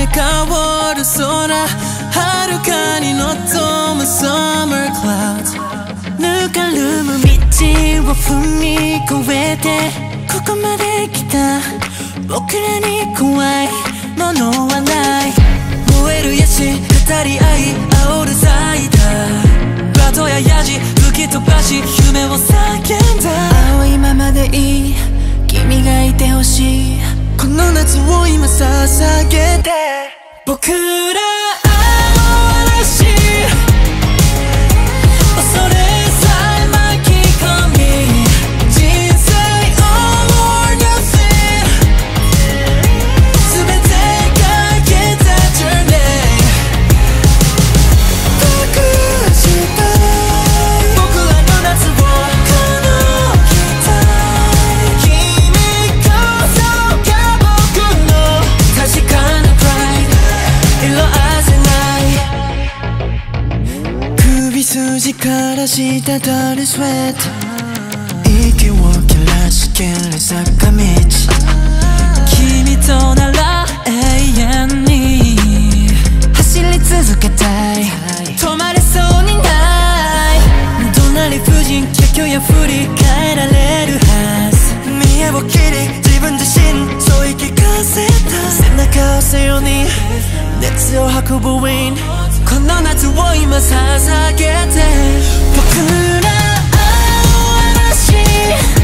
香る空遥かに望む Summer Clouds ぬかるむ道を踏み越えてここまで来た僕らに怖いものはない燃えるヤシ語り合い煽るサイダーバトやヤジ吹き飛ばし夢を叫んだ青いままでいい君がいてほしいこの夏を今捧げて僕らあの嵐恐れさえ巻き込み人生 all or nothing 全てかけた journey 託したい僕らの夏をこの期待君こそが僕の確かな pride 色あせない首筋から滴るスウェット息を切らしきる坂道君となら永遠に走り続けたい止まれそうにない隣夫人結局や振り返られるはず見栄を切り自分自身そう言い聞かせた背中を背負い熱を運ぶウィンこの夏を今捧げて僕ら青嵐